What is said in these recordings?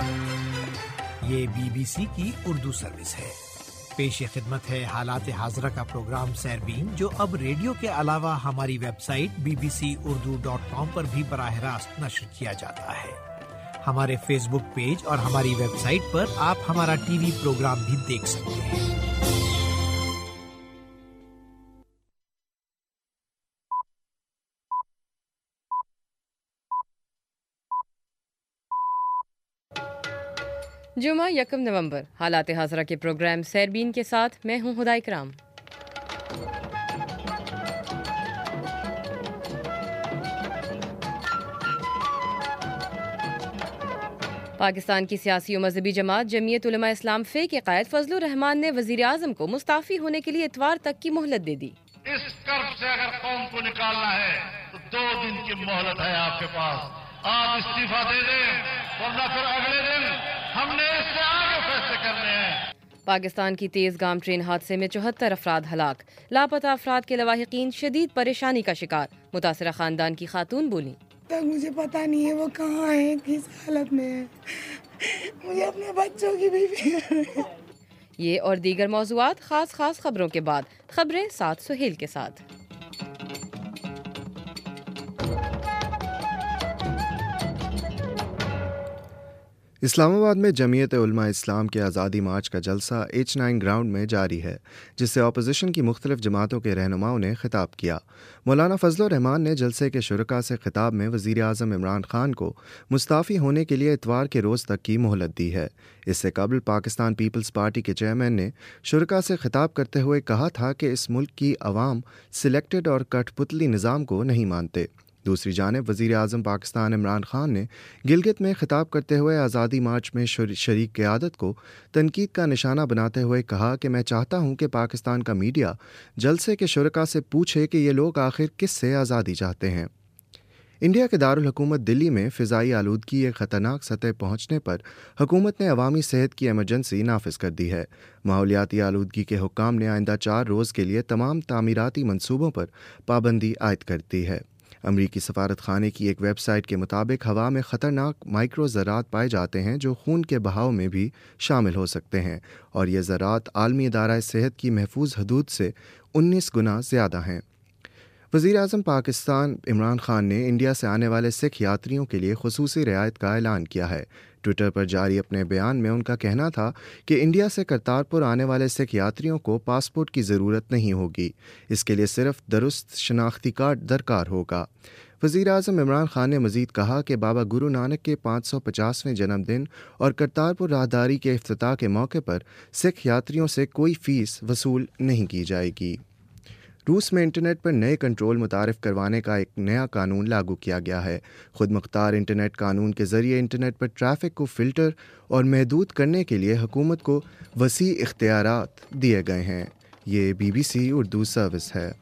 یہ BBC کی Urdu service ہے۔ پیش خدمت ہے حالات حاضرہ کا پروگرام سیربین، جو اب ریڈیو کے علاوہ ہماری ویب سائٹ bbcurdu.com پر بھی براہ راست نشر کیا جاتا ہے۔ ہمارے فیس بک پیج اور ہماری ویب سائٹ پر آپ ہمارا ٹی وی پروگرام بھی دیکھ سکتے ہیں۔ جمعہ 1 نومبر، حالات حاضرہ کے پروگرام سیربین کے ساتھ میں ہوں ہدیٰ اکرام۔ پاکستان کی سیاسی و مذہبی جماعت جمعیت علماء اسلام فے کے قائد فضل الرحمان نے وزیر اعظم کو مستعفی ہونے کے لیے اتوار تک کی مہلت دے دی۔ اس کرب سے اگر قوم کو نکالنا ہے تو 2 دن کی مہلت ہے آپ کے پاس۔ آپ استعفیٰ دے دیں ورنہ پھر اگلے دن ہم نے اس سے آگے فیصلے کرنے ہیں۔ پاکستان کی تیز گام ٹرین حادثے میں 74 افراد ہلاک، لاپتہ افراد کے لواحقین شدید پریشانی کا شکار۔ متاثرہ خاندان کی خاتون بولیں، تک مجھے پتہ نہیں ہے وہ کہاں ہے، کس حالت میں ہے، مجھے اپنے بچوں کی بھی فکر ہے۔ یہ اور دیگر موضوعات خاص خبروں کے بعد۔ خبریں ساتھ سہیل کے ساتھ۔ اسلام آباد میں جمعیت علماء اسلام کے آزادی مارچ کا جلسہ H9 گراؤنڈ میں جاری ہے، جس سے اپوزیشن کی مختلف جماعتوں کے رہنماؤں نے خطاب کیا۔ مولانا فضل الرحمان نے جلسے کے شرکاء سے خطاب میں وزیر اعظم عمران خان کو مستعفی ہونے کے لیے اتوار کے روز تک کی مہلت دی ہے۔ اس سے قبل پاکستان پیپلز پارٹی کے چیئرمین نے شرکاء سے خطاب کرتے ہوئے کہا تھا کہ اس ملک کی عوام سلیکٹڈ اور کٹ پتلی نظام کو نہیں مانتے۔ دوسری جانب وزیر اعظم پاکستان عمران خان نے گلگت میں خطاب کرتے ہوئے آزادی مارچ میں شریک قیادت کو تنقید کا نشانہ بناتے ہوئے کہا کہ میں چاہتا ہوں کہ پاکستان کا میڈیا جلسے کے شرکاء سے پوچھے کہ یہ لوگ آخر کس سے آزادی چاہتے ہیں۔ انڈیا کے دارالحکومت دلی میں فضائی آلودگی ایک خطرناک سطح پہنچنے پر حکومت نے عوامی صحت کی ایمرجنسی نافذ کر دی ہے۔ ماحولیاتی آلودگی کے حکام نے آئندہ 4 روز کے لیے تمام تعمیراتی منصوبوں پر پابندی عائد کر دی ہے۔ امریکی سفارت خانے کی ایک ویب سائٹ کے مطابق ہوا میں خطرناک مائکرو ذرات پائے جاتے ہیں جو خون کے بہاؤ میں بھی شامل ہو سکتے ہیں، اور یہ ذرات عالمی ادارہ صحت کی محفوظ حدود سے 19 گنا زیادہ ہیں۔ وزیر اعظم پاکستان عمران خان نے انڈیا سے آنے والے سکھ یاتریوں کے لیے خصوصی رعایت کا اعلان کیا ہے۔ ٹویٹر پر جاری اپنے بیان میں ان کا کہنا تھا کہ انڈیا سے کرتارپور آنے والے سکھ یاتریوں کو پاسپورٹ کی ضرورت نہیں ہوگی، اس کے لیے صرف درست شناختی کارڈ درکار ہوگا۔ وزیر اعظم عمران خان نے مزید کہا کہ بابا گرو نانک کے 550ویں جنم دن اور کرتارپور راہداری کے افتتاح کے موقع پر سکھ یاتریوں سے کوئی فیس وصول نہیں کی جائے گی۔ روس میں انٹرنیٹ پر نئے کنٹرول متعارف کروانے کا ایک نیا قانون لاگو کیا گیا ہے۔ خود مختار انٹرنیٹ قانون کے ذریعے انٹرنیٹ پر ٹریفک کو فلٹر اور محدود کرنے کے لیے حکومت کو وسیع اختیارات دیے گئے ہیں۔ یہ BBC اردو سروس ہے۔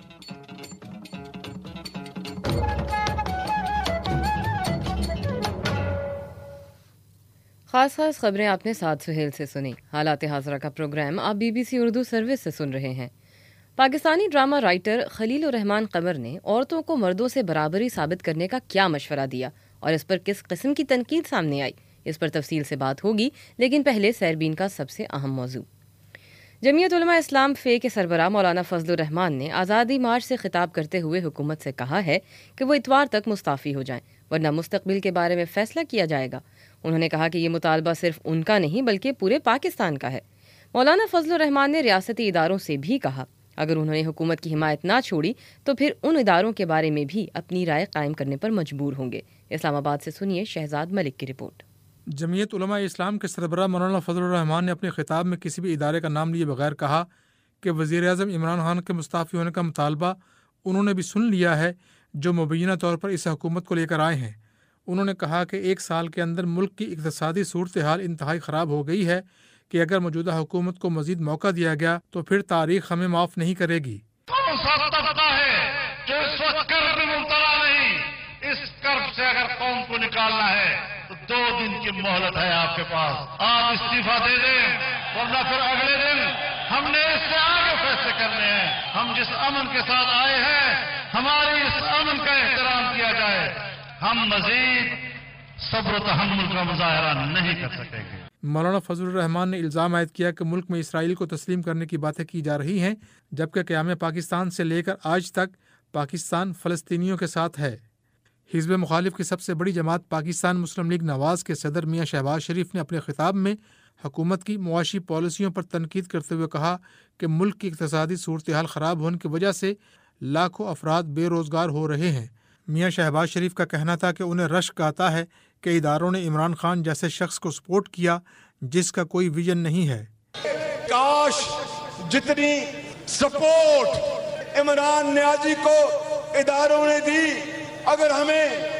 خاص خبریں آپ نے ساتھ سہیل سے سنی۔ حالات حاضرہ کا پروگرام آپ BBC اردو سروس سے سن رہے ہیں۔ پاکستانی ڈرامہ رائٹر خلیل الرحمان قمر نے عورتوں کو مردوں سے برابری ثابت کرنے کا کیا مشورہ دیا اور اس پر کس قسم کی تنقید سامنے آئی، اس پر تفصیل سے بات ہوگی، لیکن پہلے سیربین کا سب سے اہم موضوع۔ جمعیت علماء اسلام فے کے سربراہ مولانا فضل الرحمان نے آزادی مارچ سے خطاب کرتے ہوئے حکومت سے کہا ہے کہ وہ اتوار تک مستعفی ہو جائیں، ورنہ مستقبل کے بارے میں فیصلہ کیا جائے گا۔ انہوں نے کہا کہ یہ مطالبہ صرف ان کا نہیں بلکہ پورے پاکستان کا ہے۔ مولانا فضل الرحمان نے ریاستی اداروں سے بھی کہا اگر انہوں نے حکومت کی حمایت نہ چھوڑی تو پھر ان اداروں کے بارے میں بھی اپنی رائے قائم کرنے پر مجبور ہوں گے۔ اسلام آباد سے سنیے شہزاد ملک کی رپورٹ۔ جمعیت علماء اسلام کے سربراہ مولانا فضل الرحمان نے اپنے خطاب میں کسی بھی ادارے کا نام لیے بغیر کہا کہ وزیر اعظم عمران خان کے مستعفی ہونے کا مطالبہ انہوں نے بھی سن لیا ہے جو مبینہ طور پر اس حکومت کو لے کر آئے ہیں۔ انہوں نے کہا کہ 1 سال کے اندر ملک کی اقتصادی صورتحال انتہائی خراب ہو گئی ہے کہ اگر موجودہ حکومت کو مزید موقع دیا گیا تو پھر تاریخ ہمیں معاف نہیں کرے گی۔ کون سا طبقہ ہے جو اس وقت کرب میں مبتلا نہیں؟ اس کرب سے اگر قوم کو نکالنا ہے تو 2 دن کی مہلت ہے آپ کے پاس۔ آپ استعفیٰ دے دیں ورنہ پھر اگلے دن ہم نے اس سے آگے فیصلے کرنے ہیں۔ ہم جس امن کے ساتھ آئے ہیں ہماری اس امن کا احترام کیا جائے۔ ہم مزید सब्र और तहम्मुल का मुजाहरा नहीं कर सकेंगे। मौलाना फजलुर रहमान ने इल्ज़ाम आयद किया कि मुल्क में इसराइल को तस्लीम करने की बातें की जा रही हैं, जबकि क़याम पाकिस्तान से लेकर आज तक पाकिस्तान फ़लस्तीनियों के साथ है। हिज़्ब मुखालिफ की सबसे बड़ी जमात पाकिस्तान मुस्लिम लीग नवाज़ के सदर मियाँ शहबाज शरीफ ने अपने खिताब में हुकूमत की मुआशी पॉलिसियों पर तनकीद करते हुए कहा कि मुल्क की इक़्तिसादी सूरत हाल ख़राब होने की वजह से लाखों अफराद बेरोज़गार हो रहे हैं। मियाँ शहबाज शरीफ का कहना था कि उन्हें रश्क आता है कि इदारों ने इमरान खान जैसे शख्स को सपोर्ट किया जिसका कोई विजन नहीं है। काश जितनी सपोर्ट इमरान नियाज़ी को इदारों ने दी, अगर हमें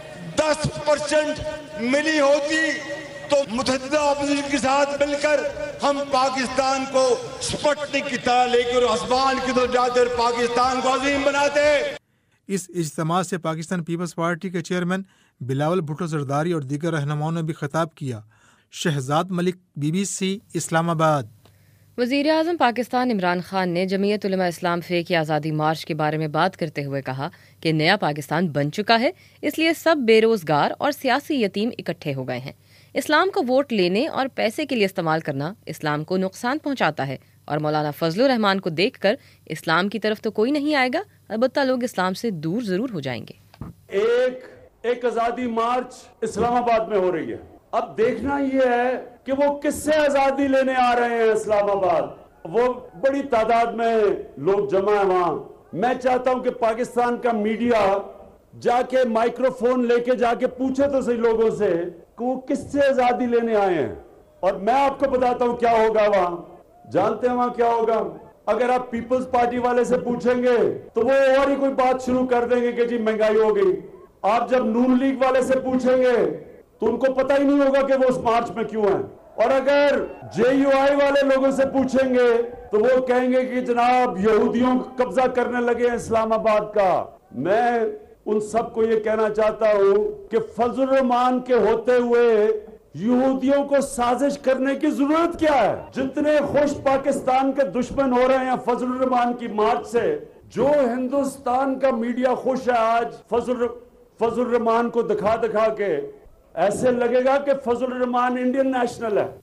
10% मिली होती तो मुतअद्दिदा अपोजिशन के साथ मिलकर हम पाकिस्तान को स्पुतनिक की तरह लेकर आसमान की तरफ जाते और पाकिस्तान को अजीम बनाते। इस इज्तिमा से पाकिस्तान पीपल्स पार्टी के चेयरमैन बिलावल भुट्टो जरदारी और दीगर रहनुमाओं ने भी खिताब किया। शहजाद मलिक, BBC, इस्लामाबाद। वज़ीर आज़म पाकिस्तान इमरान खान ने जमीयत उलमा इस्लाम फ़े की आज़ादी मार्च के बारे में बात करते हुए कहा कि नया पाकिस्तान बन चुका है, इसलिए सब बेरोज़गार और सियासी यतीम इकट्ठे हो गए हैं। इस्लाम को वोट लेने और पैसे के लिए इस्तेमाल करना इस्लाम को नुकसान पहुंचाता है और मौलाना फजलुर रहमान को देखकर इस्लाम की तरफ तो कोई नहीं आएगा, अलबत्ता लोग इस्लाम से दूर जरूर हो जाएंगे। एक आज़ादी मार्च इस्लामाबाद में हो रही है। अब देखना ये है कि वो किससे आज़ादी लेने आ रहे हैं इस्लामाबाद। वो बड़ी तादाद में लोग जमा है वहाँ। मैं चाहता हूँ कि पाकिस्तान का मीडिया जाके माइक्रोफोन लेके जाके पूछे तो सही लोगों से कि वो किससे आज़ादी लेने आए हैं। और मैं आपको बताता हूँ क्या होगा वहाँ। जानते हैं वहाँ क्या होगा? अगर आप पीपल्स पार्टी वाले से पूछेंगे तो वो और ही कोई बात शुरू कर देंगे कि जी महंगाई हो गई। आप जब नून लीग वाले से पूछेंगे तो उनको पता ही नहीं होगा कि वो उस मार्च में क्यों हैं। और अगर JUI वाले लोगों से पूछेंगे तो वो कहेंगे कि जनाब यहूदियों को कब्जा करने लगे हैं इस्लामाबाद का। मैं उन सबको ये कहना चाहता हूँ कि फजलुर रहमान के होते हुए यहूदियों को साजिश करने की जरूरत क्या है? जितने खुश पाकिस्तान के दुश्मन हो रहे हैं फजलुर रहमान की मार्च से, जो हिंदुस्तान का मीडिया खुश है आज फजलुर रहमान को दिखा के, ऐसे लगेगा कि फजलुर रहमान इंडियन नेशनल है।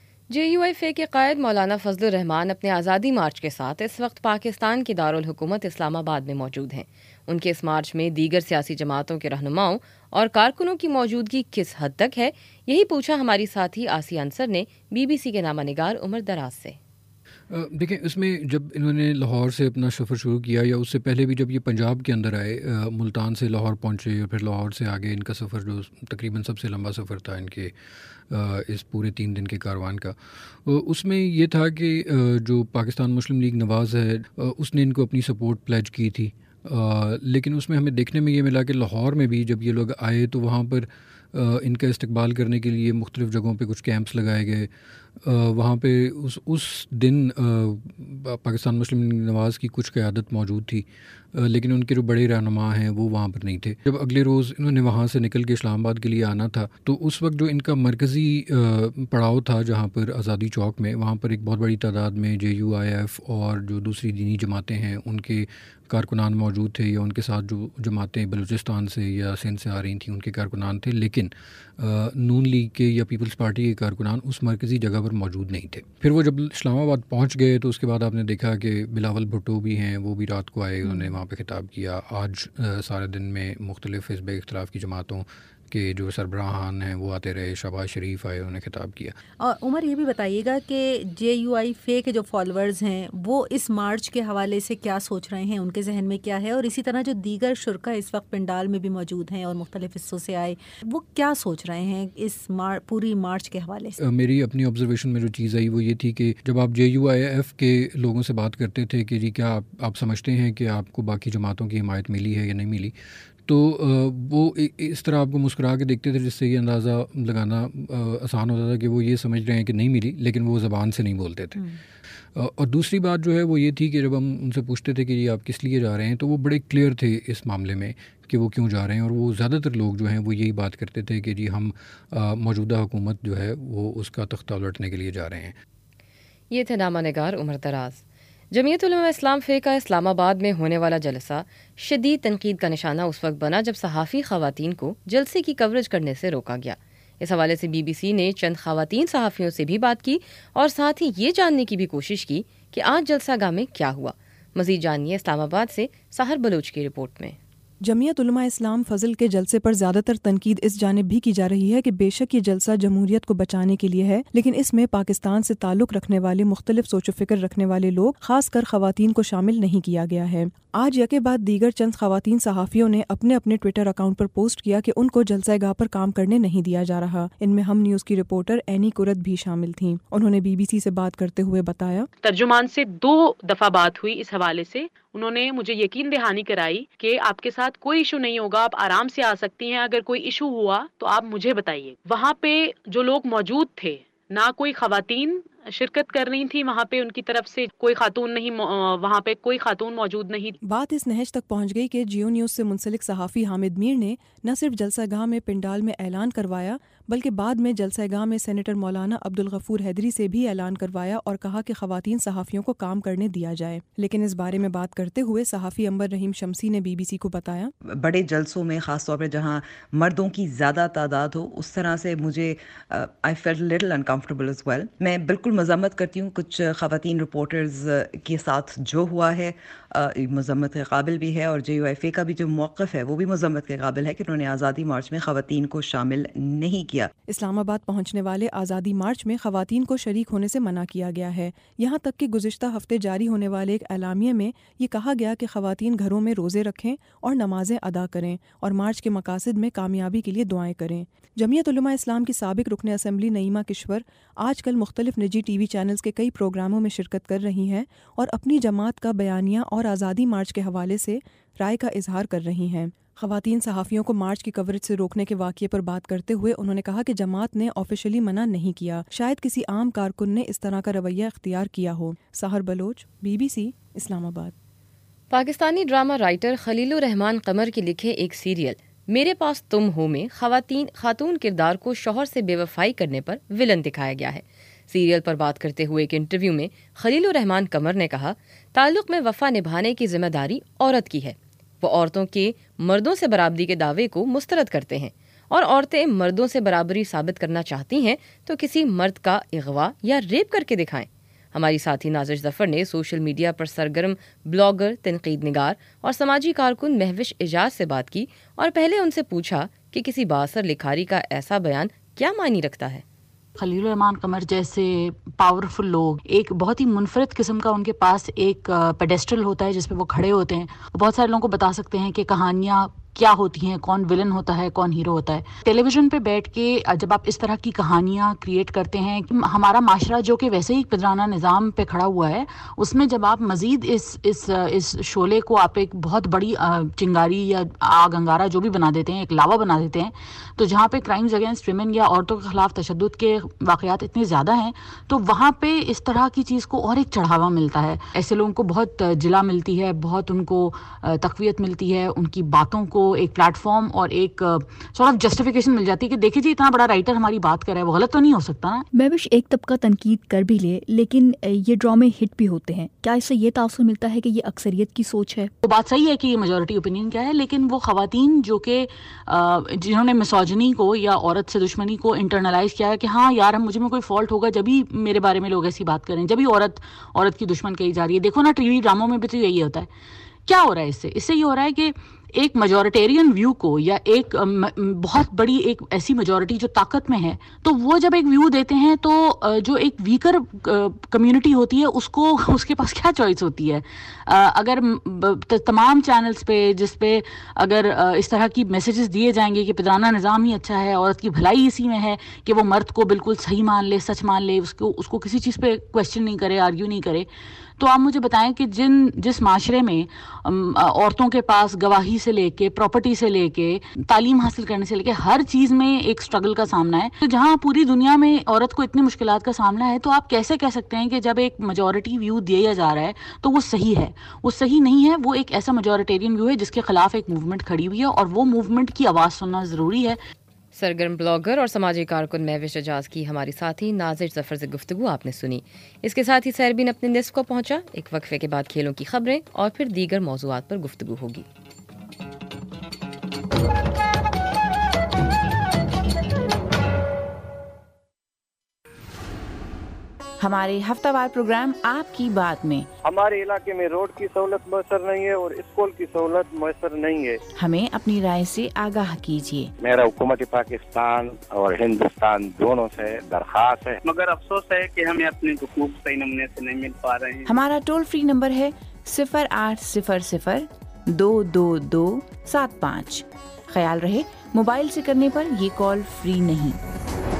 JUI फ़े के कायद मौलाना फजलुर रहमान अपने आज़ादी मार्च के साथ इस वक्त पाकिस्तान की दारुल हुकूमत इस्लामाबाद में मौजूद हैं। उनके इस मार्च में दीगर सियासी जमातों के रहनुमाओं और कारकुनों की मौजूदगी किस हद तक है, यही पूछा हमारी साथी आसिया अंसर ने BBC के नामानिगार उमर दराज से। देखें, इसमें जब इन्होंने लाहौर से अपना सफ़र शुरू किया या उससे पहले भी जब ये पंजाब के अंदर आए, मुल्तान से लाहौर पहुँचे और फिर लाहौर से आगे इनका सफ़र जो तकरीबन सबसे लंबा सफ़र था इनके इस पूरे 3 दिन के कारवान का, उसमें ये था कि जो पाकिस्तान मुस्लिम लीग नवाज़ है उसने इनको अपनी सपोर्ट प्लेज की थी। लेकिन उसमें हमें देखने में ये मिला कि लाहौर में भी जब ये लोग आए तो वहाँ पर इनका इस्तकबाल करने के लिए मुख्तलिफ़ जगहों पे कुछ कैंप्स लगाए गए। वहाँ पे उस दिन पाकिस्तान मुस्लिम लीग नवाज़ की कुछ क़यादत मौजूद थी, लेकिन उनके जो बड़े रहनुमा हैं वो वहाँ पर नहीं थे। जब अगले रोज़ इन्होंने वहाँ से निकल के इस्लामाबाद के लिए आना था तो उस वक्त जो इनका मरकज़ी पड़ाव था जहाँ पर आज़ादी चौक में, वहाँ पर एक बहुत बड़ी तादाद में JUIF और जो दूसरी दीनी जमातें हैं उनके कारकुनान मौजूद थे, या उनके साथ जो जमातें बलूचिस्तान से या सिंध से आ रही थी उनके कारकुनान थे। लेकिन नून लीग के या पीपल्स पार्टी के कारकुनान उस मरकज़ी जगह पर मौजूद नहीं थे। फिर वो जब इस्लामाबाद पहुंच गए तो उसके बाद आपने देखा कि बिलावल भुट्टो भी हैं, वो भी रात को आए, उन्होंने वहाँ पे खिताब किया। आज सारे दिन में मुख्तलिफ़ हिज़्ब इख्तिलाफ़ की जमातों के जो सरबराहान हैं वो आते रहे, शहबाज शरीफ आए, उन्होंने खिताब किया। और उमर ये भी बताइएगा कि JUI फ़े के जो फॉलोअर्स हैं वो इस मार्च के हवाले से क्या सोच रहे हैं, उनके जहन में क्या है, और इसी तरह जो दीगर शुरका इस वक्त पंडाल में भी मौजूद हैं और मुख्तलिफ हिस्सों से आए, वो क्या सोच रहे हैं इस पूरी मार्च के हवाले से? मेरी अपनी ऑब्जर्वेशन में जो चीज़ आई वो ये थी कि जब आप JUIF के लोगों से बात करते थे कि जी क्या आप समझते हैं कि आपको बाकी जमातों की हिमायत मिली है या नहीं मिली, तो वो इस तरह आपको मुस्कुरा के देखते थे जिससे ये अंदाज़ा लगाना आसान होता था कि वो ये समझ रहे हैं कि नहीं मिली, लेकिन वो ज़बान से नहीं बोलते थे। और दूसरी बात जो है वो ये थी कि जब हम उनसे पूछते थे कि ये आप किस लिए जा रहे हैं तो वो बड़े क्लियर थे इस मामले में कि वो क्यों जा रहे हैं, और वो ज़्यादातर लोग जो हैं वो यही बात करते थे कि जी हम मौजूदा हुकूमत जो है वो उसका तख्ता उलटने के लिए जा रहे हैं। ये थे नामानिगार उमर दराज। جمعیت علماء اسلام فے کا اسلام آباد میں ہونے والا جلسہ شدید تنقید کا نشانہ اس وقت بنا جب صحافی خواتین کو جلسے کی کوریج کرنے سے روکا گیا۔ اس حوالے سے BBC نے چند خواتین صحافیوں سے بھی بات کی اور ساتھ ہی یہ جاننے کی بھی کوشش کی کہ آج جلسہ گاہ میں کیا ہوا۔ مزید جانیے اسلام آباد سے سحر بلوچ کی رپورٹ میں۔ جمعیت علماء اسلام فضل کے جلسے پر زیادہ تر تنقید اس جانب بھی کی جا رہی ہے کہ بے شک یہ جلسہ جمہوریت کو بچانے کے لیے ہے، لیکن اس میں پاکستان سے تعلق رکھنے والے مختلف سوچ و فکر رکھنے والے لوگ خاص کر خواتین کو شامل نہیں کیا گیا ہے۔ آج یکے بعد دیگر چند خواتین صحافیوں نے اپنے اپنے ٹویٹر اکاؤنٹ پر پوسٹ کیا کہ ان کو جلسہ گاہ پر کام کرنے نہیں دیا جا رہا۔ ان میں ہم نیوز کی رپورٹر اینی کرت بھی شامل تھیں۔ انہوں نے BBC سے بات کرتے ہوئے بتایا، ترجمان سے 2 دفعہ بات ہوئی اس حوالے سے، انہوں نے مجھے یقین دہانی کرائی کہ آپ کے ساتھ کوئی ایشو نہیں ہوگا، آپ آرام سے آ سکتی ہیں، اگر کوئی ایشو ہوا تو آپ مجھے بتائیے۔ وہاں پہ جو لوگ موجود تھے، نہ کوئی خواتین شرکت کر رہی تھی، وہاں پہ ان کی طرف سے کوئی خاتون نہیں، وہاں پہ کوئی خاتون موجود نہیں۔ بات اس نہج تک پہنچ گئی کہ جیو نیوز سے منسلک صحافی حامد میر نے نہ صرف جلسہ گاہ میں پنڈال میں اعلان کروایا بلکہ بعد میں جلسہ گاہ میں سینیٹر مولانا عبدالغفور حیدری سے بھی اعلان کروایا اور کہا کہ خواتین صحافیوں کو کام کرنے دیا جائے۔ لیکن اس بارے میں بات کرتے ہوئے صحافی عنبر رحیم شمسی نے BBC کو بتایا، بڑے جلسوں میں خاص طور پہ جہاں مردوں کی زیادہ تعداد ہو، اس طرح سے مجھے I felt a little uncomfortable as well۔ میں بالکل مذمت کرتی ہوں کچھ خواتین رپورٹرز کے ساتھ جو ہوا ہے، مذمت کے قابل بھی ہے، اور JUIFA کا بھی جو موقف ہے وہ بھی مذمت کے قابل ہے کہ انہوں نے آزادی مارچ میں خواتین کو شامل نہیں کیا۔ اسلام آباد پہنچنے والے آزادی مارچ میں خواتین کو شریک ہونے سے منع کیا گیا ہے، یہاں تک کہ گزشتہ ہفتے جاری ہونے والے ایک اعلامیے میں یہ کہا گیا کہ خواتین گھروں میں روزے رکھیں اور نمازیں ادا کریں اور مارچ کے مقاصد میں کامیابی کے لیے دعائیں کریں۔ جمعیت علماء اسلام کی سابق رکن اسمبلی نعیمہ کشور آج کل مختلف نجی TV چینلز کے کئی پروگراموں میں شرکت کر رہی ہیں اور اپنی جماعت کا بیانیہ اور آزادی مارچ کے حوالے سے رائے کا اظہار کر رہی ہیں۔ خواتین صحافیوں کو مارچ کی کوریج سے روکنے کے واقعے پر بات کرتے ہوئے انہوں نے کہا کہ جماعت نے آفیشلی منع نہیں کیا، شاید کسی عام کارکن نے اس طرح کا رویہ اختیار کیا ہو۔ سحر Baloch, BBC، Islamabad. Pakistani drama writer Khalil ur Rehman Qamar کے لکھے ایک سیریل میرے پاس تم ہو میں خاتون کردار کو شوہر سے بے وفائی کرنے پر ولن دکھایا گیا ہے۔ سیریل پر بات کرتے ہوئے ایک انٹرویو میں خلیل الرحمان قمر نے کہا، تعلق میں وفا نبھانے کی ذمہ داری عورت کی ہے۔ وہ عورتوں کے مردوں سے برابری کے دعوے کو مسترد کرتے ہیں، اور عورتیں مردوں سے برابری ثابت کرنا چاہتی ہیں تو کسی مرد کا اغوا یا ریپ کر کے دکھائیں۔ ہماری ساتھی نازش ظفر نے سوشل میڈیا پر سرگرم بلاگر، تنقید نگار اور سماجی کارکن مہوش اعجاز سے بات کی اور پہلے ان سے پوچھا کہ کسی بااثر لکھاری کا ایسا بیان کیا معنی رکھتا ہے۔ خلیل الرحمان قمر جیسے پاورفل لوگ، ایک بہت ہی منفرد قسم کا ان کے پاس ایک پیڈسٹل ہوتا ہے جس پہ وہ کھڑے ہوتے ہیں، بہت سارے لوگوں کو بتا سکتے ہیں کہ کہانیاں کیا ہوتی ہیں، کون ولن ہوتا ہے، کون ہیرو ہوتا ہے۔ ٹیلی ویژن پہ بیٹھ کے جب آپ اس طرح کی کہانیاں کریٹ کرتے ہیں، ہمارا معاشرہ جو کہ ویسے ہی پدرانہ نظام پہ کھڑا ہوا ہے، اس میں جب آپ مزید اس شعلے کو آپ ایک بہت بڑی چنگاری یا آگ انگارہ جو بھی بنا دیتے ہیں، ایک لاوا بنا دیتے ہیں، تو جہاں پہ کرائمز اگینسٹ ویمن یا عورتوں کے خلاف تشدد کے واقعات اتنے زیادہ ہیں، تو وہاں پہ اس طرح کی چیز کو اور ایک چڑھاوا ملتا ہے۔ ایسے لوگوں کو بہت جلا ملتی ہے، بہت ان کو تقویت ملتی ہے، ان کی باتوں کو ایک پلیٹ فارم اور ایک سارٹ آف جسٹیفیکیشن مل جاتی ہے کہ دیکھیں جی اتنا بڑا رائٹر ہماری بات کر رہا ہے، وہ غلط تو نہیں ہو سکتا نا۔ مہوش، ایک طبقہ تنقید کر بھی لے لیکن یہ ڈرامے ہٹ بھی ہوتے ہیں، کیا اس سے یہ تاثر ملتا ہے کہ یہ اکثریت کی سوچ ہے؟ وہ بات صحیح ہے کہ یہ میجورٹی اوپینین کیا ہے، لیکن وہ خواتین جو کہ جنہوں نے مسوجنی کو یا عورت سے دشمنی کو انٹرنلائز کیا ہے کہ ہاں یار مجھے میں کوئی فالٹ ہوگا جبھی میرے بارے میں لوگ ایسی بات کریں، جبھی عورت کی دشمن کہی جا رہی ہے۔ دیکھو نا ٹی وی ڈراموں میں بھی تو یہی ہوتا ہے۔ کیا ہو رہا ہے اس سے یہ ہو رہا ہے کہ ایک میجورٹیرین ویو کو یا ایک بہت بڑی ایک ایسی میجورٹی جو طاقت میں ہے، تو وہ جب ایک ویو دیتے ہیں تو جو ایک ویکر کمیونٹی ہوتی ہے اس کے پاس کیا چوائس ہوتی ہے؟ اگر تمام چینلز پہ جس پہ اگر اس طرح کی میسیجز دیے جائیں گے کہ پدرانہ نظام ہی اچھا ہے، عورت کی بھلائی اسی میں ہے کہ وہ مرد کو بالکل صحیح مان لے، سچ مان لے، اس کو کسی چیز پہ کویسچن نہیں کرے، آرگیو نہیں کرے، تو آپ مجھے بتائیں کہ جس معاشرے میں عورتوں کے پاس گواہی سے لے کے پراپرٹی سے لے کے تعلیم حاصل کرنے سے لے کے ہر چیز میں ایک سٹرگل کا سامنا ہے، تو جہاں پوری دنیا میں عورت کو اتنی مشکلات کا سامنا ہے، تو آپ کیسے کہہ سکتے ہیں کہ جب ایک میجورٹی ویو دیا جا رہا ہے تو وہ صحیح ہے؟ وہ صحیح نہیں ہے، وہ ایک ایسا میجورٹیرین ویو ہے جس کے خلاف ایک موومنٹ کھڑی ہوئی ہے، اور وہ موومنٹ کی آواز سننا ضروری ہے۔ سرگرم بلاگر اور سماجی کارکن مہوش اعجاز کی ہماری ساتھی ناظر ظفر سے گفتگو آپ نے سنی. اس کے ساتھ ہی سیربین اپنے نصف کو پہنچا. ایک وقفے کے بعد کھیلوں کی خبریں اور پھر دیگر موضوعات پر گفتگو ہوگی. ہمارے ہفتہ وار پروگرام آپ کی بات میں. ہمارے علاقے میں روڈ کی سہولت میسر نہیں ہے اور اسکول کی سہولت میسر نہیں ہے. ہمیں اپنی رائے سے آگاہ کیجیے. میرا حکومت پاکستان اور ہندوستان دونوں سے درخواست ہے، مگر افسوس ہے کہ ہمیں اپنے حقوق صحیح نمونے سے نہیں مل پا رہے ہیں. ہمارا ٹول فری نمبر ہے 0800 22275. خیال رہے موبائل سے کرنے پر یہ کال فری نہیں.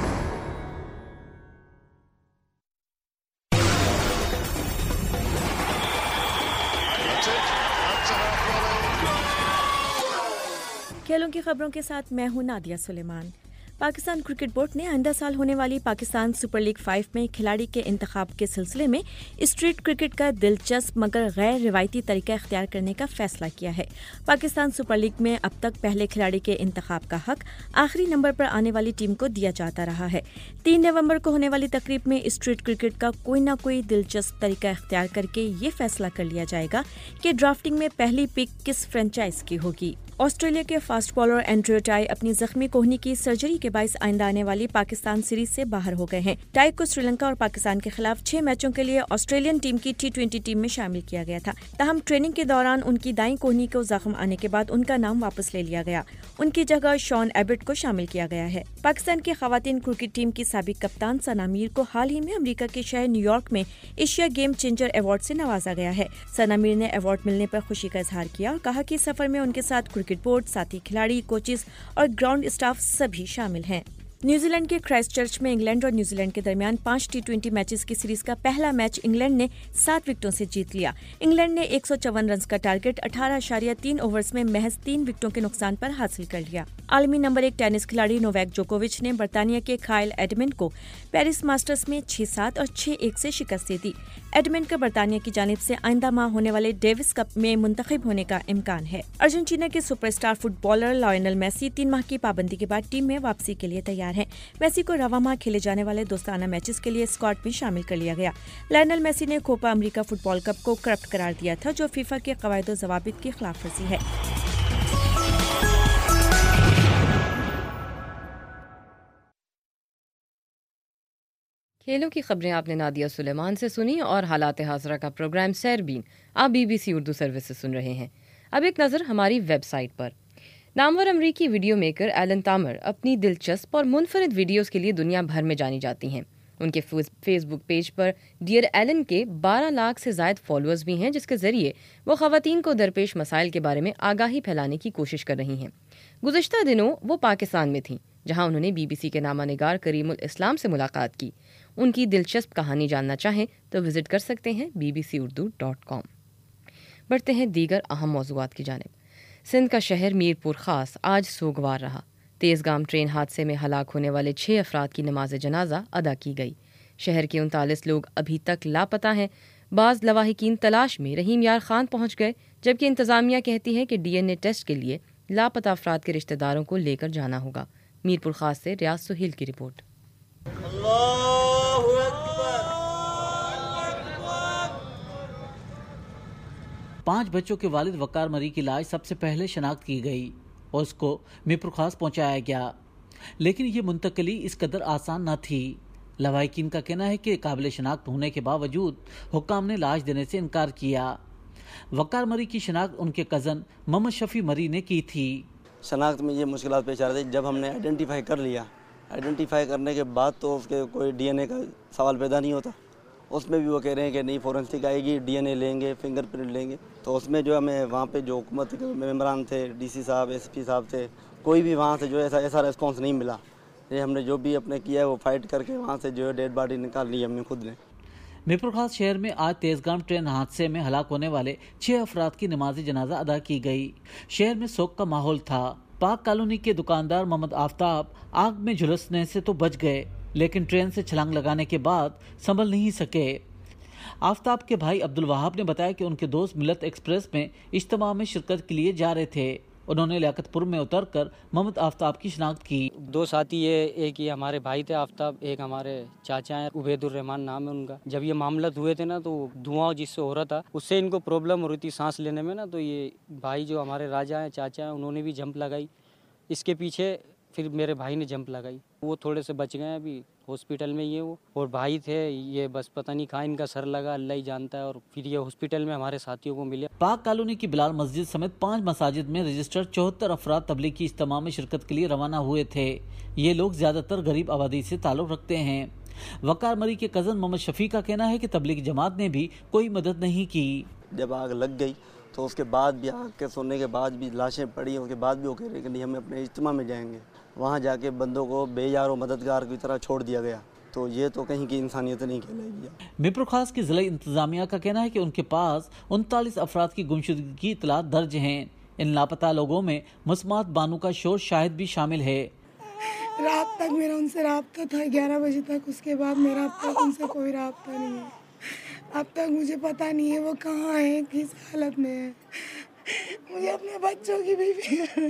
کھیلوں کی خبروں کے ساتھ میں ہوں نادیہ سلیمان. پاکستان کرکٹ بورڈ نے آئندہ سال ہونے والی پاکستان سپر لیگ 5 میں کھلاڑی کے انتخاب کے سلسلے میں اسٹریٹ کرکٹ کا دلچسپ مگر غیر روایتی طریقہ اختیار کرنے کا فیصلہ کیا ہے. پاکستان سپر لیگ میں اب تک پہلے کھلاڑی کے انتخاب کا حق آخری نمبر پر آنے والی ٹیم کو دیا جاتا رہا ہے. 3 نومبر کو ہونے والی تقریب میں اسٹریٹ کرکٹ کا کوئی نہ کوئی دلچسپ طریقہ اختیار کر کے یہ فیصلہ کر لیا جائے گا کہ ڈرافٹنگ میں پہلی پک کس فرنچائز کی ہوگی. آسٹریلیا کے فاسٹ بالر اینڈریو ٹائی اپنی زخمی کوہنی کی سرجری کے باعث آئندہ آنے والی پاکستان سیریز سے باہر ہو گئے ہیں. ٹائی کو سری لنکا اور پاکستان کے خلاف 6 میچوں کے لیے آسٹریلین ٹیم کی T20 ٹیم میں شامل کیا گیا تھا. تاہم ٹریننگ کے دوران ان کی دائیں کوہنی کو زخم آنے کے بعد ان کا نام واپس لے لیا گیا. ان کی جگہ شان ایبٹ کو شامل کیا گیا ہے. پاکستان کی خواتین کرکٹ ٹیم کی سابق کپتان ثنا میر کو حال ہی میں امریکہ کے شہر نیو یارک میں ایشیا گیم چینجر ایوارڈ سے نوازا گیا ہے. ثنا میر نے ایوارڈ ملنے پر خوشی کا اظہار کیا اور کہا کہ سفر میں ان کے ساتھ کرکٹ بورڈ، ساتھی کھلاڑی، کوچز اور گراؤنڈ اسٹاف سبھی شامل ہیں. نیوزی لینڈ کے کرائسٹ چرچ میں انگلینڈ اور نیوزی لینڈ کے درمیان 5 T20 میچز کی سیریز کا پہلا میچ انگلینڈ نے 7 وکٹوں سے جیت لیا. انگلینڈ نے 154 رنز کا ٹارگٹ 18.3 اوورز میں محض 3 وکٹوں کے نقصان پر حاصل کر لیا. عالمی نمبر 1 ٹینس کھلاڑی نوواک جوکووچ نے برطانیہ کے کائل ایڈمنڈ کو پیرس ماسٹرز میں 6-7 اور 6-1 سے شکست دے دی. ایڈمنڈ کا برطانیہ کی جانب سے آئندہ ماہ ہونے والے ڈیوس کپ میں منتخب ہونے کا امکان ہے. ارجنٹینا کے superstar footballer Lionel Messi 3 ماہ کی پابندی کے بعد ٹیم میں واپسی کے لیے تیار ہیں. میسی کو رواں ماہ کھیلے جانے والے دوستانہ میچز کے لیے اسکواڈ میں شامل کر لیا گیا. لائنل میسی نے Copa America football cup کو کرپٹ قرار دیا تھا جو فیفا کے قواعد و ضوابط کی خلاف ورزی ہے. کھیلوں کی خبریں آپ نے نادیہ سلیمان سے سنی اور حالات حاضرہ کا پروگرام سیربین آپ BBC اردو سروس سے سن رہے ہیں. اب ایک نظر ہماری ویب سائٹ پر. نامور امریکی ویڈیو میکر ایلن تامر اپنی دلچسپ اور منفرد ویڈیوز کے لیے دنیا بھر میں جانی جاتی ہیں. ان کے فیس بک پیج پر ڈیئر ایلن کے 12 لاکھ سے زائد فالوورز بھی ہیں جس کے ذریعے وہ خواتین کو درپیش مسائل کے بارے میں آگاہی پھیلانے کی کوشش کر رہی ہیں. گزشتہ دنوں وہ پاکستان میں تھیں جہاں انہوں نے BBC کے نامہ نگار کریم الاسلام سے ملاقات کی. ان کی دلچسپ کہانی جاننا چاہیں تو وزٹ کر سکتے ہیں bbcurdu.com. بڑھتے ہیں دیگر اہم موضوعات کی جانب. سندھ کا شہر میر پور خاص آج سوگوار رہا. تیزگام ٹرین حادثے میں ہلاک ہونے والے 6 افراد کی نماز جنازہ ادا کی گئی. شہر کے 39 لوگ ابھی تک لاپتہ ہیں. بعض لواحقین تلاش میں رحیم یار خان پہنچ گئے جبکہ انتظامیہ کہتی ہے کہ DNA ٹیسٹ کے لیے لاپتہ افراد کے رشتہ داروں کو لے کر جانا ہوگا. میر پور خاص سے ریاض سہیل کی رپورٹ. پانچ بچوں کے والد وقار مری کی لاش سب سے پہلے شناخت کی گئی اور اس کو میرپور خاص پہنچایا گیا، لیکن یہ منتقلی اس قدر آسان نہ تھی. لواحقین کا کہنا ہے کہ قابل شناخت ہونے کے باوجود حکام نے لاش دینے سے انکار کیا. وقار مری کی شناخت ان کے کزن محمد شفیع مری نے کی تھی. شناخت میں یہ مشکلات پیش آ رہی تھی. جب ہم نے آئیڈینٹیفائی کر لیا، آئیڈینٹیفائی کرنے کے بعد تو اس کے کوئی DNA کا سوال پیدا نہیں ہوتا. اس میں بھی وہ کہہ رہے ہیں کہ نہیں فورنسک آئے گی، DNA لیں گے، فنگر پرنٹ لیں گے. تو اس میں جو ہمیں وہاں پہ جو حکومت کے ممبران تھے، DC صاحب، SP صاحب تھے، کوئی بھی وہاں سے جو ایسا ریسپانس نہیں ملا. یہ ہم نے جو بھی اپنے کیا ہے وہ فائٹ کر کے وہاں سے جو ہے ڈیڈ باڈی نکال لی ہم نے خود نے. میرپور خاص شہر میں آج تیزگام ٹرین حادثے میں ہلاک ہونے والے 6 افراد کی نماز جنازہ ادا کی گئی. شہر میں سوگ کا ماحول تھا. پاک کالونی کے دکاندار محمد آفتاب آگ میں جھلسنے سے تو بچ گئے لیکن ٹرین سے چھلانگ لگانے کے بعد سنبھل نہیں سکے. آفتاب کے بھائی عبدالوہاب نے بتایا کہ ان کے دوست ملت ایکسپریس میں اجتماع میں شرکت کے لیے جا رہے تھے. انہوں نے لیاقت پور میں اتر کر محمد آفتاب کی شناخت کی۔ 2 ساتھی ایک یہ ہمارے بھائی تھے آفتاب، ایک ہمارے چاچا ہیں عبید الرحمان نام ہے ان کا۔ جب یہ معاملات ہوئے تھے نا تو دھواں جس سے ہو رہا تھا اس سے ان کو پرابلم ہو رہی تھی سانس لینے میں نا، تو یہ بھائی جو ہمارے راجا ہیں چاچا ہیں انہوں نے بھی جمپ لگائی، اس کے پیچھے پھر میرے بھائی نے جمپ لگائی، وہ تھوڑے سے بچ گئے، ابھی ہاسپٹل میں یہ وہ، اور بھائی تھے یہ بس پتہ نہیں کہاں ان کا سر لگا، اللہ ہی جانتا ہے، اور پھر یہ ہاسپٹل میں ہمارے ساتھیوں کو ملے۔ پاک کالونی کی بلال مسجد سمیت 5 مساجد میں رجسٹرڈ 74 افراد تبلیغی اجتماع میں شرکت کے لیے روانہ ہوئے تھے۔ یہ لوگ زیادہ تر غریب آبادی سے تعلق رکھتے ہیں۔ وقار مری کے کزن محمد شفیع کا کہنا ہے کہ تبلیغ جماعت نے بھی کوئی مدد نہیں کی۔ جب آگ لگ گئی تو اس کے بعد بھی آگ کے سننے کے بعد بھی لاشیں پڑی، اس کے بعد بھی وہ کہہ رہے کہ نہیں ہم اپنے اجتماع میں جائیں گے، وہاں جا کے بندوں کو بے یار و مددگار کی طرح چھوڑ دیا گیا، تو یہ تو کہیں کی انسانیت نہیں کہلائے گی۔ میرپور خاص کی ضلع انتظامیہ کا کہنا ہے کہ ان کے پاس 39 افراد کی گمشدگی کی اطلاعات درج ہیں۔ ان لاپتہ لوگوں میں مسمات بانو کا شور شاہد بھی شامل ہے۔ رات تک میرا ان سے رابطہ تھا 11 بجے تک، اس کے بعد میرا اب تک ان سے کوئی رابطہ نہیں ہے۔ اب تک مجھے پتہ نہیں ہے وہ کہاں ہیں، کس حالت میں ہے۔ مجھے اپنے بچوں کی بھی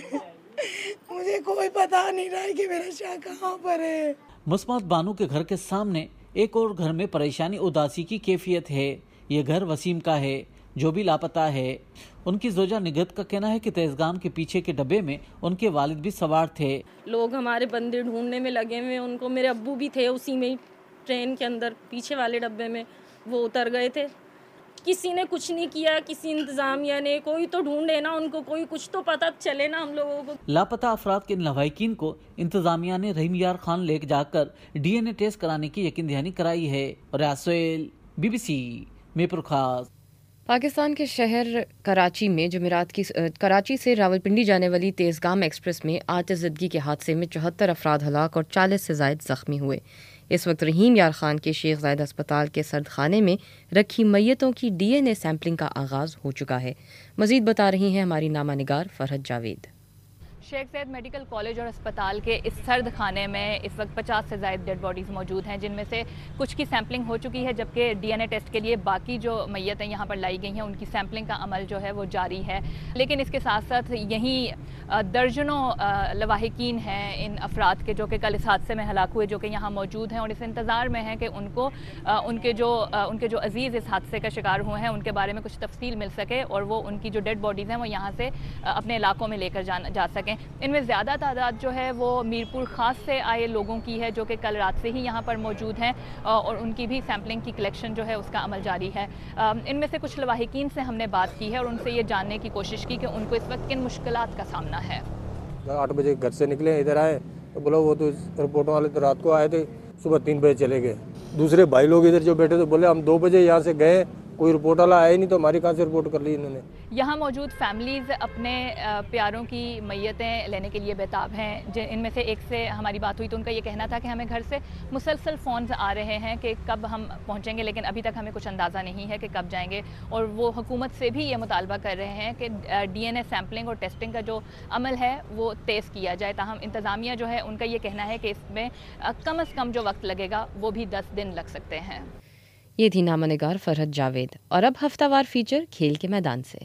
مجھے کوئی پتہ نہیں رہا کہ میرا شاہ کہاں پر ہے۔ مسمات بانو کے گھر کے سامنے ایک اور گھر میں پریشانی اداسی کی کیفیت ہے۔ یہ گھر وسیم کا ہے جو بھی لاپتہ ہے۔ ان کی زوجہ نگہت کا کہنا ہے کہ تیزگام کے پیچھے کے ڈبے میں ان کے والد بھی سوار تھے۔ لوگ ہمارے بندے ڈھونڈنے میں لگے ہوئے، ان کو میرے ابو بھی تھے اسی میں ٹرین کے اندر پیچھے والے ڈبے میں، وہ اتر گئے تھے۔ کسی نے کچھ نہیں کیا، کسی انتظامیہ نے، کوئی تو ڈھونڈے نا ان کو، کوئی کچھ تو پتہ چلے نا ہم لوگوں کو۔ لاپتہ افراد کے ان لواحقین کو انتظامیہ نے رحیم یار خان لے جا کر ڈی این اے ٹیسٹ کرانے کی یقین دہانی کرائی ہے۔ ریاض سہیل، BBC، میرپور خاص۔ پاکستان کے شہر کراچی میں جمعرات کی کراچی سے راولپنڈی جانے والی تیزگام ایکسپریس میں آتش زدگی کے حادثے میں 74 افراد ہلاک اور 40 سے زائد زخمی ہوئے۔ اس وقت رحیم یار خان کے شیخ زاید ہسپتال کے سرد خانے میں رکھی میتوں کی DNA سیمپلنگ کا آغاز ہو چکا ہے۔ مزید بتا رہی ہیں ہماری نامہ نگار فرحت جاوید۔ شیخ زاید میڈیکل کالج اور اسپتال کے اس سرد خانے میں اس وقت 50 سے زائد ڈیڈ باڈیز موجود ہیں، جن میں سے کچھ کی سیمپلنگ ہو چکی ہے، جبکہ DNA ٹیسٹ کے لیے باقی جو میتیں یہاں پر لائی گئی ہیں ان کی سیمپلنگ کا عمل جو ہے وہ جاری ہے۔ لیکن اس کے ساتھ ساتھ یہیں درجنوں لواحقین ہیں ان افراد کے جو کہ کل اس حادثے میں ہلاک ہوئے، جو کہ یہاں موجود ہیں اور اس انتظار میں ہیں کہ ان کو ان کے جو عزیز اس حادثے کا شکار ہوئے ہیں ان کے بارے میں کچھ تفصیل مل سکے اور وہ ان کی جو ڈیڈ باڈیز ہیں وہ یہاں سے اپنے علاقوں میں لے کر جا سکیں۔ ان میں زیادہ تعداد جو ہے وہ میرپور خاص سے آئے لوگوں کی ہے جو کہ کل رات سے ہی یہاں پر موجود ہیں اور ان کی بھی سیمپلنگ کی کلیکشن جو ہے اس کا عمل جاری ہے۔ ان میں سے کچھ لواحقین سے ہم نے بات کی ہے اور ان سے یہ جاننے کی کوشش کی کہ ان کو اس وقت کن مشکلات کا سامنا ہے۔ 8 بجے گھر سے نکلے، ادھر آئے تو بولا وہ تو رپورٹوں والے تو رات کو آئے تھے، صبح 3 بجے چلے گئے۔ دوسرے بھائی لوگ ادھر جو بیٹھے تو بولے ہم 2 بجے یہاں سے گئے، کوئی رپورٹ والا آیا ہی نہیں، تو ہماری کہاں سے رپورٹ کر لی انہوں نے۔ یہاں موجود فیملیز اپنے پیاروں کی میتیں لینے کے لیے بےتاب ہیں۔ ان میں سے ایک سے ہماری بات ہوئی تو ان کا یہ کہنا تھا کہ ہمیں گھر سے مسلسل فونز آ رہے ہیں کہ کب ہم پہنچیں گے، لیکن ابھی تک ہمیں کچھ اندازہ نہیں ہے کہ کب جائیں گے، اور وہ حکومت سے بھی یہ مطالبہ کر رہے ہیں کہ DNA سیمپلنگ اور ٹیسٹنگ کا جو عمل ہے وہ تیز کیا جائے۔ تاہم انتظامیہ جو ہے ان کا یہ کہنا ہے کہ اس میں کم از کم جو وقت لگے گا وہ بھی 10 دن لگ سکتے ہیں۔ یہ تھی نامہ نگار فرحت جاوید، اور اب ہفتہ وار فیچر کھیل کے میدان سے۔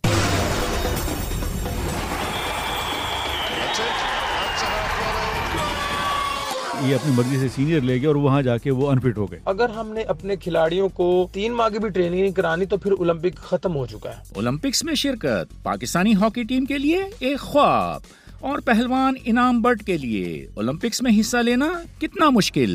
یہ اپنی مرضی سے سینئر لے گئے اور وہاں جا کے وہ انفٹ ہو گئے۔ اگر ہم نے اپنے کھلاڑیوں کو 3 ماہ کی بھی ٹریننگ نہیں کرانی تو پھر اولمپک ختم ہو چکا ہے۔ اولمپکس میں شرکت پاکستانی ہاکی ٹیم کے لیے ایک خواب، اور پہلوان انعام بٹ کے لیے اولمپکس میں حصہ لینا کتنا مشکل۔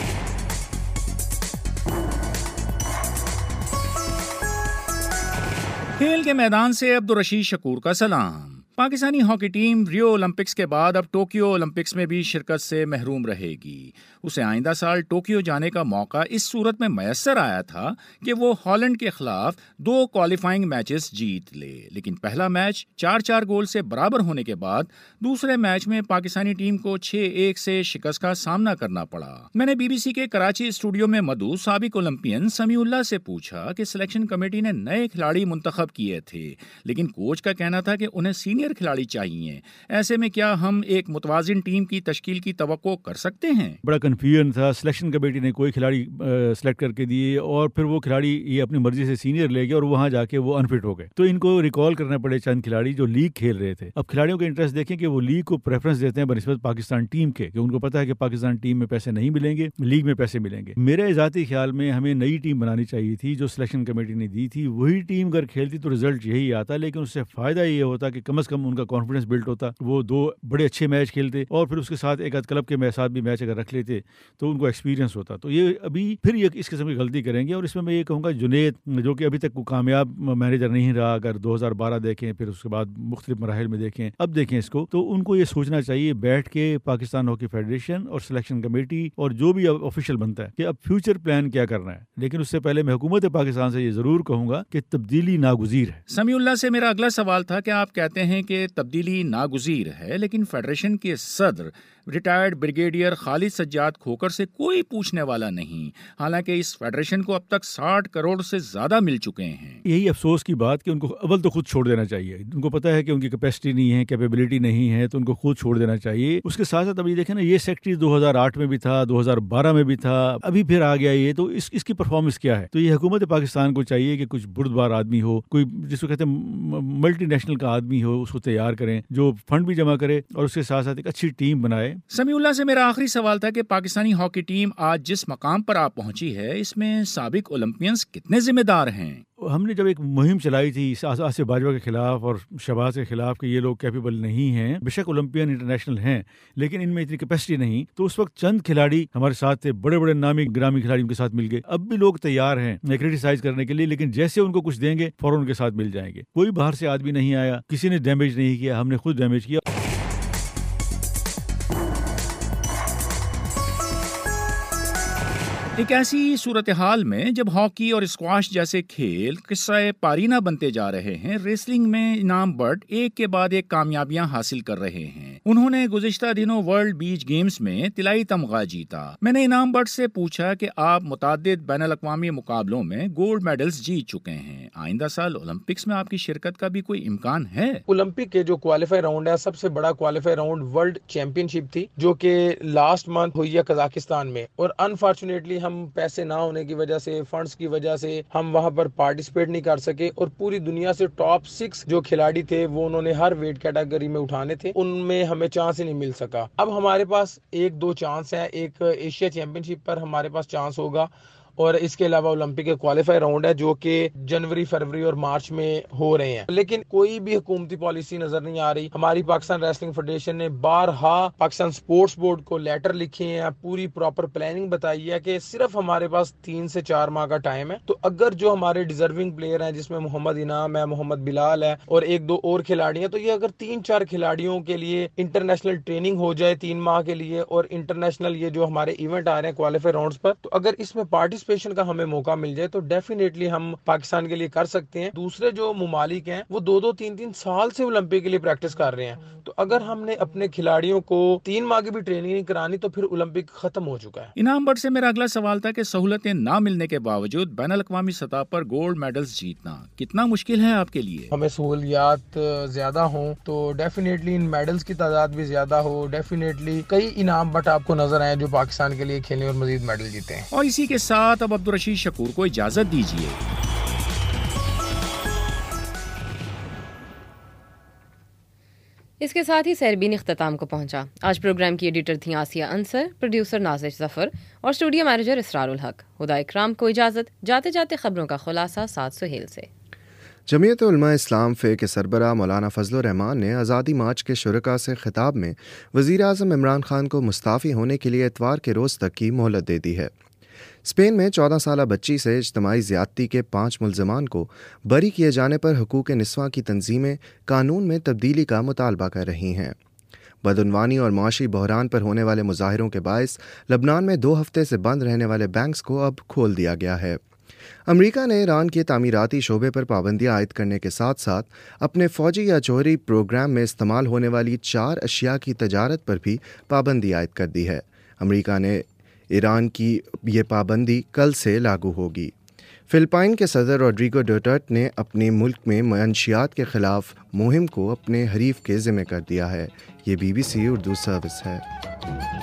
کھیل کے میدان سے عبدالرشید شکور کا سلام۔ Pakistani hockey team Rio Olympics کے بعد اب ٹوکیو اولمپکس میں بھی شرکت سے محروم رہے گی۔ اسے آئندہ سال ٹوکیو جانے کا موقع اس صورت میں میسر آیا تھا کہ وہ ہالینڈ کے خلاف 2 کوالیفائنگ میچز جیت لے، لیکن پہلا میچ 4-4 گول سے برابر ہونے کے بعد دوسرے میچ میں پاکستانی ٹیم کو 6-1 سے شکست کا سامنا کرنا پڑا۔ میں نے BBC کے کراچی اسٹوڈیو میں مدعو سابق اولمپئن سمیع اللہ سے پوچھا کہ سلیکشن کمیٹی نے نئے کھلاڑی منتخب کیے تھے، لیکن کوچ کا کہنا تھا کہ انہیں سینئر सीनियर खिलाड़ी चाहिए। ऐसे में क्या हम एक मुतवाजिन टीम की तश्कील की तवक्को कर सकते हैं? बड़ा कन्फ्यूजन था, सिलेक्शन कमेटी ने कोई खिलाड़ी सेलेक्ट करके दिए और फिर वो खिलाड़ी ये अपनी मर्जी से सीनियर ले गए और वहाँ जाके वो अनफिट हो गए। तो इनको रिकॉल करना पड़े चंद खिलाड़ी जो लीग खेल रहे थे। अब खिलाड़ियों के इंटरेस्ट देखें कि वो लीग को प्रेफरेंस देते हैं बनिस्बत पाकिस्तान टीम के, कि उनको पता है कि पाकिस्तान टीम में पैसे नहीं मिलेंगे, लीग में पैसे मिलेंगे। मेरे ज़ाती ख्याल में हमें नई टीम बनानी चाहिए थी जो सिलेक्शन कमेटी ने दी थी। वही टीम अगर खेलती तो रिजल्ट यही आता, लेकिन उससे फायदा ये होता कि कम से कम उनका कॉन्फिडेंस बिल्ड होता, वो 2 बड़े अच्छे मैच खेलते और फिर उसके साथ एक आध क्लब के साथ भी मैच अगर रख लेते तो उनको एक्सपीरियंस होता। तो ये अभी फिर ये इस किस्म की गलती करेंगे। और इसमें मैं ये कहूँगा जुनैद जो कि अभी तक कोई कामयाब मैनेजर नहीं रहा, अगर 2012 देखें फिर उसके बाद मुख्तलिफ मराहिल में देखें, अब देखें इसको, तो उनको ये सोचना चाहिए बैठ के पाकिस्तान हॉकी फेडरेशन और सिलेक्शन कमेटी और जो भी ऑफिशियल बनता है कि अब फ्यूचर प्लान क्या करना है। लेकिन उससे पहले मैं हुकूमत पाकिस्तान से ये जरूर कहूँगा कि तब्दीली नागुज़ीर है। समीउल्लाह से मेरा अगला सवाल था कि आप कहते हैं कि तब्दीली नागुज़ीर है, लेकिन फेडरेशन के सदर रिटायर्ड ब्रिगेडियर खालिद सज्जाद खोकर से कोई पूछने वाला नहीं, हालांकि इस फेडरेशन को अब तक 60 करोड़ से ज्यादा मिल चुके हैं। यही अफसोस की बात कि उनको अव्वल तो खुद छोड़ देना चाहिए। उनको पता है कि उनकी कैपेसिटी नहीं है, कैपेबिलिटी नहीं है, तो उनको खुद छोड़ देना चाहिए। उसके साथ साथ अभी देखें ना, ये सेक्रेटरी 2008 में भी था, 2012 में भी था, अभी फिर आ गया ये, तो इसकी परफॉर्मेंस क्या है? तो ये हुकूमत पाकिस्तान को चाहिए कि कुछ बुर्दबार आदमी हो, कोई जिसको कहते हैं मल्टी नेशनल का आदमी हो, उसको तैयार करें जो फंड भी जमा करे और उसके साथ साथ एक अच्छी टीम बनाए। समीउल्लाह से मेरा आखिरी सवाल था कि पाकिस्तानी हॉकी टीम आज जिस मकाम पर आप पहुंची है, इसमें साबिक ओलंपियंस कितने जिम्मेदार हैं? हमने जब एक मुहिम चलाई थी आसिफ बाजवा के खिलाफ और शहबाज के खिलाफ कि ये लोग कैपेबल नहीं हैं, बेशक ओलंपियन इंटरनेशनल हैं लेकिन इनमें इतनी कैपेसिटी नहीं, तो उस वक्त चंद खिलाड़ी हमारे साथ थे, बड़े बड़े नामी ग्रामी खिलाड़ी उनके साथ मिल गए। अब भी लोग तैयार हैं क्रिटिसाइज करने के लिए, लेकिन जैसे उनको कुछ देंगे फौरन उनके साथ मिल जाएंगे। कोई बाहर से आदमी नहीं आया, किसी ने डैमेज नहीं किया, हमने खुद डैमेज किया। एक ऐसी सूरत हाल में जब हॉकी और स्क्वाश जैसे खेल किस्सा पारीना बनते जा रहे हैं, रेसलिंग में इनाम बट एक के बाद एक कामयाबियां हासिल कर रहे हैं। उन्होंने गुज़िश्ता दिनों वर्ल्ड बीच गेम्स में तिलाई तमगा जीता। मैंने इनाम बट से पूछा कि आप मुतादिद बैनुल अक़वामी मुकाबलों में गोल्ड मेडल्स जीत चुके हैं, आइंदा साल ओलंपिक्स में आपकी शिरकत का भी कोई इम्कान है? ओलंपिक के जो क्वालिफाई राउंड है, सबसे बड़ा क्वालिफाई राउंड वर्ल्ड चैंपियनशिप थी जो कि लास्ट मंथ हुई है कजाकिस्तान में, और अनफॉर्चुनेटली हम पैसे ना होने की वजह से, फंड्स की वजह से हम वहां पर पार्टिसिपेट नहीं कर सके। और पूरी दुनिया से टॉप 6 जो खिलाड़ी थे वो उन्होंने हर वेट कैटेगरी में उठाने थे, उनमें हमें चांस ही नहीं मिल सका। अब हमारे पास 1-2 चांस है, एक एशिया चैंपियनशिप पर हमारे पास चांस होगा और इसके अलावा ओलंपिक के क्वालिफाई राउंड है जो कि जनवरी, फरवरी और मार्च में हो रहे हैं। लेकिन कोई भी हुकूमती पॉलिसी नजर नहीं आ रही। हमारी पाकिस्तान रेसलिंग फेडरेशन ने बारहा पाकिस्तान स्पोर्ट्स बोर्ड को लेटर लिखे हैं, पूरी प्रॉपर प्लानिंग बताई है कि सिर्फ हमारे पास 3 से 4 माह का टाइम है। तो अगर जो हमारे डिजर्विंग प्लेयर हैं, जिसमें मोहम्मद इनाम है, मोहम्मद बिलाल है और 1-2 और खिलाड़ी हैं, तो ये अगर 3-4 खिलाड़ियों के लिए इंटरनेशनल ट्रेनिंग हो जाए 3 माह के लिए, और इंटरनेशनल ये जो हमारे इवेंट आ रहे हैं क्वालिफाई राउंड्स पर, तो अगर इसमें पार्टिसिपेशन का हमें मौका मिल जाए तो डेफिनेटली हम पाकिस्तान के लिए कर सकते हैं। दूसरे जो मुमालिक हैं वो 2-2, 3-3 साल से ओलंपिक के लिए प्रैक्टिस कर रहे हैं। तो अगर हमने अपने खिलाड़ियों को 3 माह की भी ट्रेनिंग नहीं करानी तो फिर ओलंपिक खत्म हो चुका है। इनाम बट से मेरा अगला सवाल था कि सहूलतें ना मिलने के बावजूद बैनुल अक़वामी सतह पर गोल्ड मेडल्स जीतना कितना मुश्किल है आपके लिए? हमें सहूलियात ज्यादा हो तो डेफिनेटली इन मेडल्स की तादाद भी ज्यादा हो, डेफिनेटली कई इनाम बट आपको नजर आए जो पाकिस्तान के लिए खेले और मजीद मेडल जीते हैं। और इसी के साथ अब अब्दुर्रशीद शकूर को इजाजत दीजिए। इसके साथ ही सैरबीन इख्तिताम को पहुंचा। आज प्रोग्राम की एडिटर थी आसिया अंसर, प्रोड्यूसर नाजिश जफर और स्टूडियो मैनेजर इसरारुल हक। हुदा इकराम को इजाज़त। जाते जाते खबरों का खुलासा साद सुहेल से। जमीयत उलमा इस्लाम फ़े के सरबराह मौलाना फजलुर रहमान ने आज़ादी मार्च के शुरका से खिताब में वज़ीर आज़म इमरान खान को मुस्ताफ़ी होने के लिए इतवार के रोज़ तक की मोहलत दे दी है। स्पेन में 14 साला बच्ची से इज्तमाई ज़्यादती के 5 मुल्ज़मान को बरी किए जाने पर हुकूक़ निस्वां की तंजीमें कानून में तब्दीली का मुतालबा कर रही हैं। बदउनवानी और माशी बहरान पर होने वाले मुज़ाहिरों के बायस लबनान में 2 हफ्ते से बंद रहने वाले बैंक्स को अब खोल दिया गया है। अमेरिका ने ईरान के तामीराती शोबे पर पाबंदियाँ आयद करने के साथ साथ अपने फ़ौजी या जौहरी प्रोग्राम में इस्तेमाल होने वाली 4 अशिया की तजारत पर भी पाबंदी आयद कर दी है। अमेरिका ने ईरान की ये पाबंदी कल से लागू होगी। فلپائن کے صدر روڈریگو ڈوٹرٹ نے اپنے ملک میں منشیات کے خلاف مہم کو اپنے حریف کے ذمہ کر دیا ہے۔ یہ BBC اردو سروس ہے۔